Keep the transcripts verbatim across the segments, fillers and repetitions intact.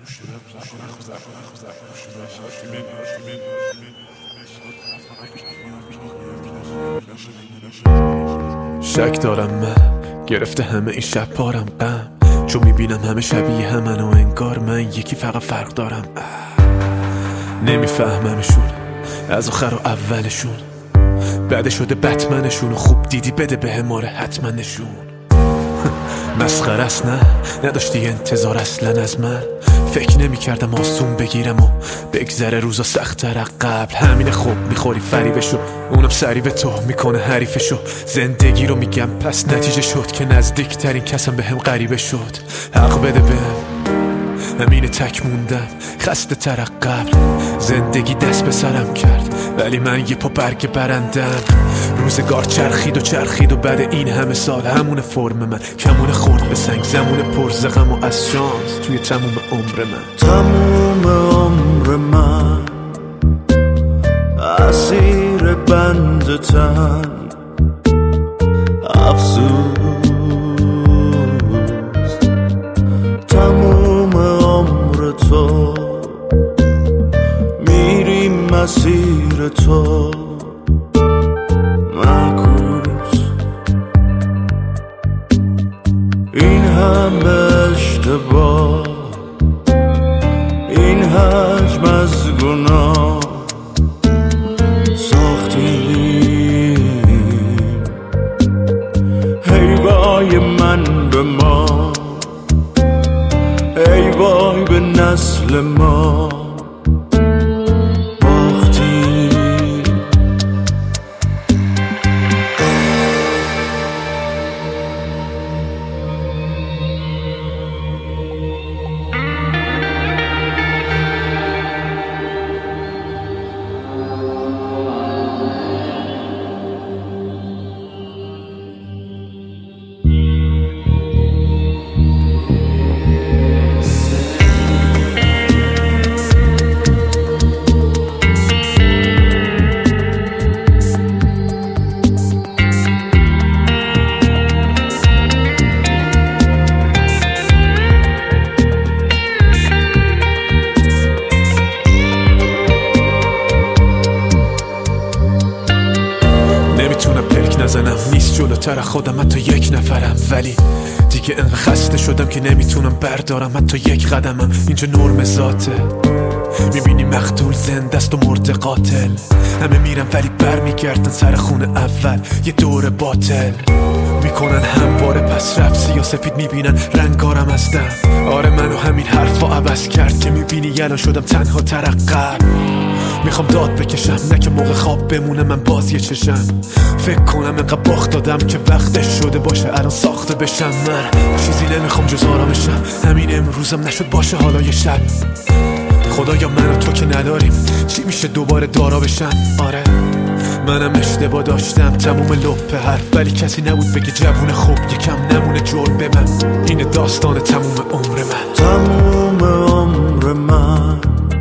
شک دارم من گرفته همه این شب پارم غم، چون میبینم همه شبیه همن و انگار من یکی فقط فرق دارم. نمیفهممشون از آخر و اولشون، بده شده بتمنشون و خوب دیدی بده به هماره حتما نشون. مسخره است نه نداشتی انتظار اصلا از من، فکر نمی کردم آسون بگیرم و بگذره روزا سخت‌تر از قبل. همین خوب میخوری فریبشو، اونم سری به تو میکنه حریفشو. زندگی رو میگم پس نتیجه شد که نزدیکترین کسم به هم غریبه شد. حق بده بهم همین تک موندم خسته تر از قبل. زندگی دست به سرم کرد ولی من یه پا برگ برندم. روزگار چرخید و چرخید و بعد این همه سال همون فرم من کمون خورد به سنگ، زمون پرزغم و از شانس توی تموم عمر من. تموم عمر من اسیر بند تن افسوس. تموم عمر تو میریم مسیر تو معکوس. این همه اشتباه، این حجم از گناه ساختیم. ای وای من به ما، ای وای به نسل ما باختیم. نزنم نیست جلوتر خودم حتی یک نفرم، ولی دیگه انقدر خسته شدم که نمیتونم بردارم حتی یک قدمم. اینجا نرم ذاته، میبینی مقتول زنده است و مرده قاتل. همه میرن ولی بر میگردن سر خونه اول، یه دور باطل میکنن همواره پس رفت سیاسفید میبینن رنگارم از دم. آره منو همین حرفا عوض کرد که میبینی یلا شدم تنها تر از قبل. میخوام داد بکشم نه که موقع خواب بمونه من باز یه چشم. فکر کنم انقدر باخت دادم که وقتش شده باشه الان ساخته بشم. من چیزی نمیخوام جز آرامشم، همین امروزم نشد باشه حالا یه شب. خدایا من و تو که نداریم چی میشه دوباره دارا بشم. آره منم اشتباه داشتم تموم لپ حرف، ولی کسی نبود بگه جوون خوب یکم نمونه جرم به من. این داستان تموم عمر من. تموم عمر من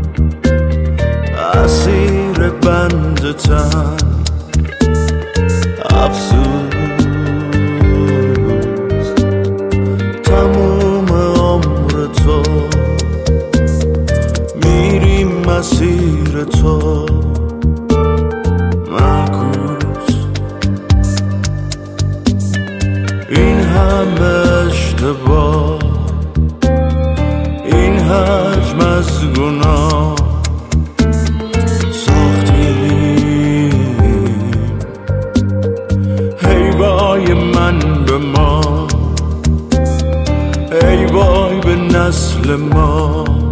اسیر بند تن افسوس. تموم عمر تو میریم مسیر تو معکوس. این همه اشتباه، این حجم از گناه ساختیم. ای وای من به ما، ای وای به نسل ما